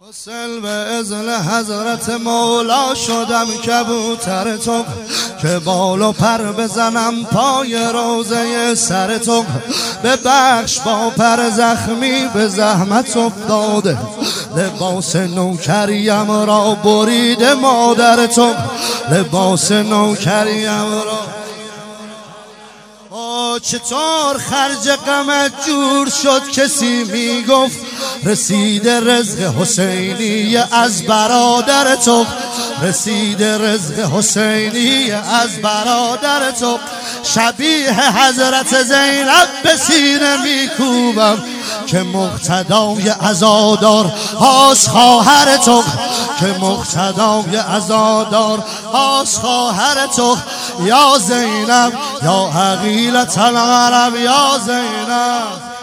حسین به اذن حضرت مولا شدم کبوتر تو که بال و پر بزنم پای روزه سر تو. ببخش با پر زخمی به زحمت افتاده، لباس نوکریم را بریده مادر تو، لباس نوکریم را. چطور خرج غمت جور شد؟ کسی میگفت رسیده رزق حسینی از برادر تو، رسیده رزق حسینی از برادر تو. شبیه حضرت زینب به سینه میکوبم که مقتدای عزادار هاست خواهر تو، که مقتدای عزادار هاست خواهر تو. یا زینب یا عقیلة العرب یا زینب.